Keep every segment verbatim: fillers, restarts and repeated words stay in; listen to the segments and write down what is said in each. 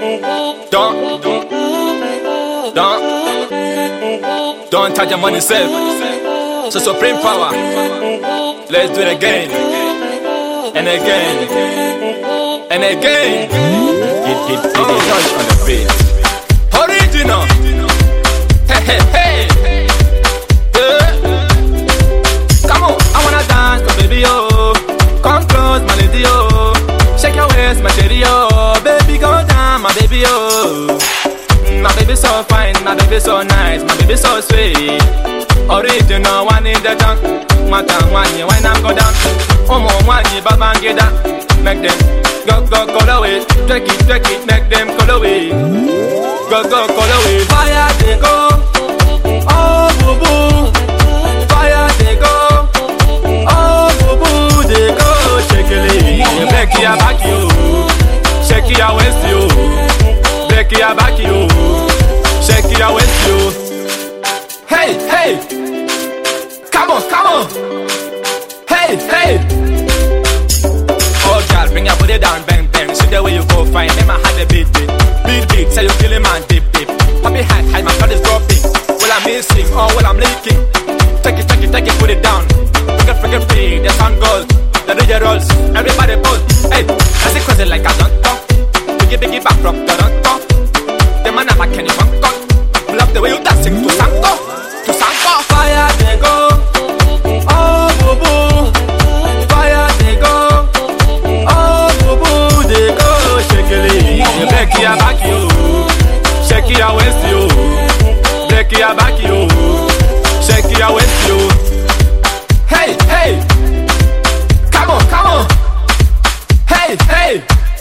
Don't, don't, don't touch your money self. So supreme power. Let's do it again and again and again. It, it, it, oh, touch on the beat. Original. Hey, hey, hey. Yeah. Come on, I wanna dance, oh baby, oh. Come close, my lady, oh. Shake your waist, my lady, oh. Baby, go down, my baby, oh. My baby so fine, my baby so nice, my baby so sweet. Original, one in the junk. One time, one year, when I'm go down. One more, one year, but man, get down. Make them go, go, go away. Take it, take it, make them go away. Go, go, go away. Fire, they go. Oh, boo, boo. Fire, they go. Oh, boo, boo, they go. Shake it, break your back, you. Shake your waist, you. Break your back, you. Shake your waist, you. Hey, hey. Come on, come on. Hey, hey. Oh, girl, bring your booty down, bang, bang. See the way you go, fine. Make my heart a beat, beat. Beat, beat. Say you killing man, dip, dip. Puppy high, high, my blood is dropping. Well, I'm missing, oh, well, I'm leaking. Take it, take it, take it, put it down. Freaking, freaking free, the sound goes. The D J rolls, everybody pose. Hey, I see crazy like I don't talk. Biggie, biggie, back from Toronto. The man, I'm a Kenny Funko. Love the way you dancing to Sanko. To Sanko. Fire, they go. Oh, boo, boo. Fire, they go. Oh, boo, boo, they go. Shake it, you break your back, you. Shake your waist, you. Break your back, you. Shake your waist, you. Hey, hey. Come on, come on. Hey, hey.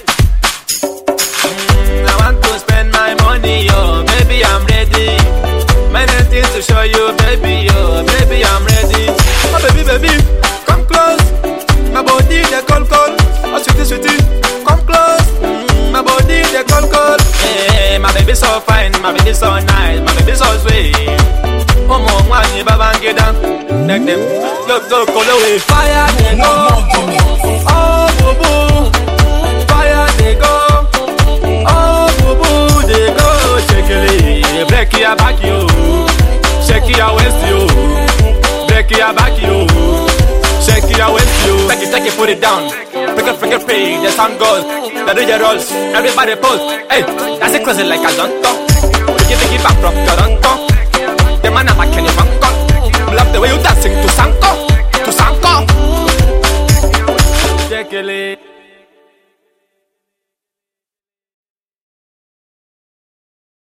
Mm, I want to spend my money, yo. Baby, I'm ready. Many things to show you, baby, yo. Baby, I'm ready. Oh, baby, baby, come close. My body, they call, call. Oh, sweetie, sweetie, come close. Mm, my body, they call, call. Hey, my baby so fine, my baby so nice, my baby so sweet. Oh, my one, you baba, get down. Like them, go, go, go away. Fire, they go. Oh, boo, boo. Fire, they go. Oh, boo, boo, they go. Shake it, break your back, you. Shake your waist, you. Break your back, you. Shake your waist, you. Take it, take it, put it down. Break it, break it, free. The sound goes. The D J rolls. Everybody pose. Hey, that's it crazy like I don't talk. Biggie, biggie, back from Toronto. The man, I'm a Kenny Funko. Love the way you dance.